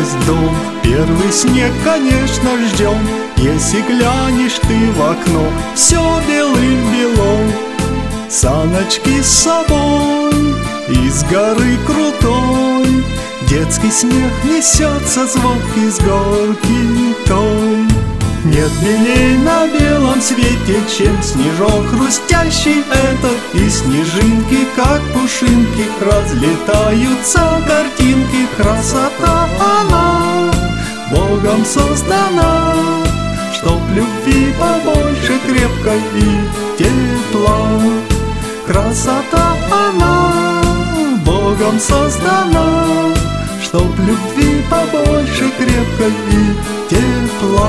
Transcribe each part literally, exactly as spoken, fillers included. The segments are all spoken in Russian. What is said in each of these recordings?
радость дом. Первый снег, конечно, ждем. Если глянешь ты в окно, все белым-белом. Саночки с собой из горы крутой, детский смех несется звонкий с горки той. Нет милей на белом свете, чем снежок хрустящий этот. И снежинки, как пушинки, разлетаются картинки. Красота она Богом создана, чтоб любви побольше, крепкой и тепла. Красота она Богом создана, чтоб любви побольше, крепкой и тепла.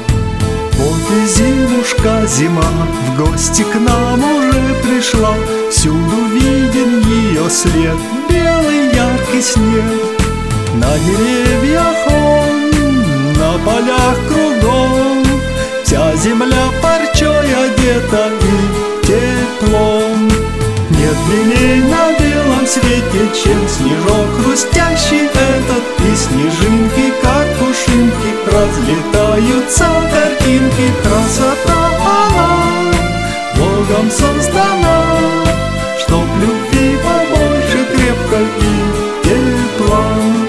Вот и зимушка, зима, в гости к нам уже пришла. Всюду виден ее след, белый яркий снег. На деревьях он, на полях кругом. Вся земля парчой одета и теплом. Нет милей на белом свете, чем снежок хрустящий этот. И снежинки, как пушинки, разлетаются картинки. Красота она Богом создана, чтоб любви побольше, крепкой и тепла.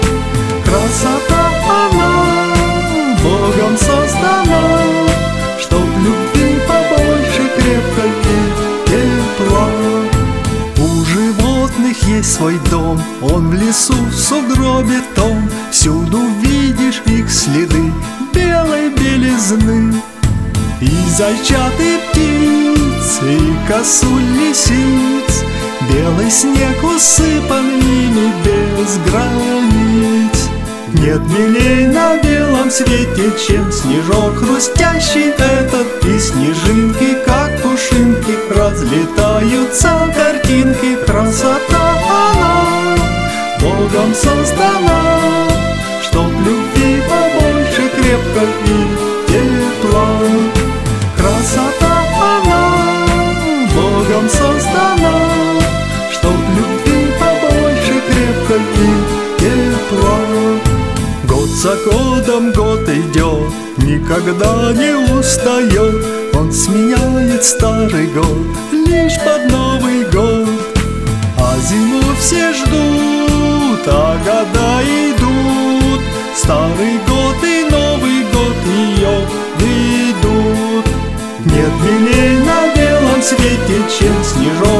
Красота она Богом создана, чтоб любви побольше, крепкой и тепла. У животных есть свой дом, он в лесу в сугробе том. Всюду видишь их следы белой белизны. И зайчат, и птиц, и косуль лисиц. Белый снег усыпан ими без границ. Нет милей на белом свете, чем снежок хрустящий этот. И снежинки, как пушинки, разлетаются картинки. Красота она Богом создана, чтоб любви побольше, крепкой и тепла. Красота она Богом создана, чтоб любви побольше, крепкой и тепла. Год за годом год идет, никогда не устает. Он сменяет старый год лишь под Новый год. А зиму все ждут, а года идут. Старый год и Новый год ее ведут. Нет милей на белом свете, чем снежок